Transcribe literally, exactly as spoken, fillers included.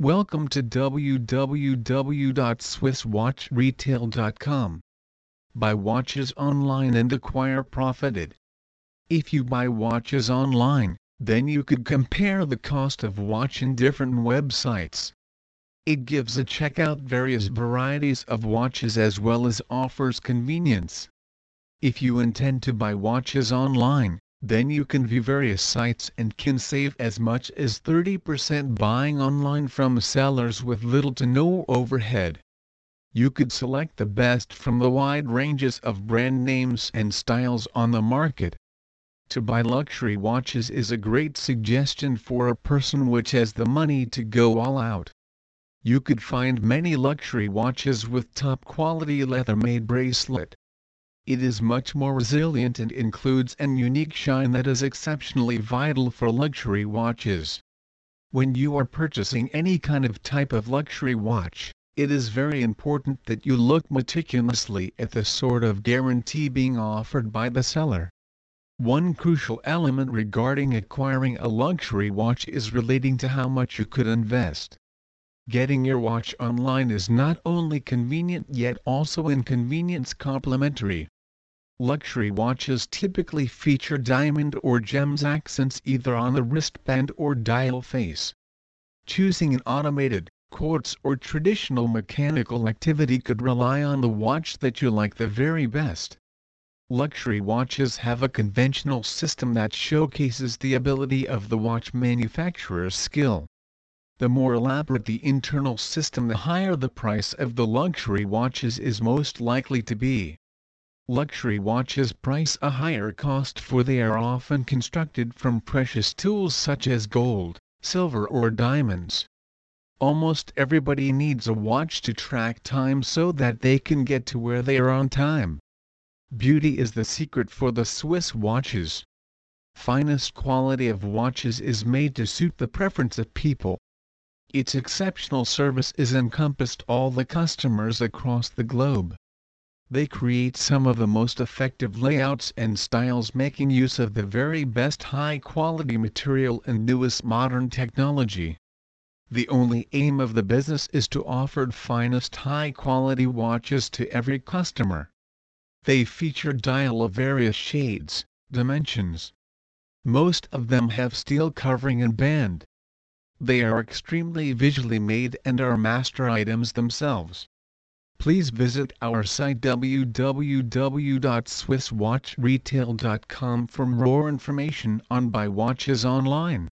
Welcome to w w w dot swiss watch retail dot com. Buy watches online and acquire profited. If you buy watches online, then you could compare the cost of watch in different websites. It gives a check out various varieties of watches as well as offers convenience. If you intend to buy watches online, then you can view various sites and can save as much as thirty percent buying online from sellers with little to no overhead. You could select the best from the wide ranges of brand names and styles on the market. To buy luxury watches is a great suggestion for a person which has the money to go all out. You could find many luxury watches with top quality leather-made bracelet. It is much more resilient and includes an unique shine that is exceptionally vital for luxury watches. When you are purchasing any kind of type of luxury watch, it is very important that you look meticulously at the sort of guarantee being offered by the seller. One crucial element regarding acquiring a luxury watch is relating to how much you could invest. Getting your watch online is not only convenient yet also inconvenience complementary. Luxury watches typically feature diamond or gems accents either on the wristband or dial face. Choosing an automated, quartz or traditional mechanical activity could rely on the watch that you like the very best. Luxury watches have a conventional system that showcases the ability of the watch manufacturer's skill. The more elaborate the internal system, the higher the price of the luxury watches is most likely to be. Luxury watches price a higher cost for they are often constructed from precious tools such as gold, silver or diamonds. Almost everybody needs a watch to track time so that they can get to where they are on time. Beauty is the secret for the Swiss watches. Finest quality of watches is made to suit the preference of people. Its exceptional service is encompassed all the customers across the globe. They create some of the most effective layouts and styles, making use of the very best high-quality material and newest modern technology. The only aim of the business is to offer the finest high-quality watches to every customer. They feature dial of various shades, dimensions. Most of them have steel covering and band. They are extremely visually made and are master items themselves. Please visit our site w w w dot swiss watch retail dot com for more information on buy watches online.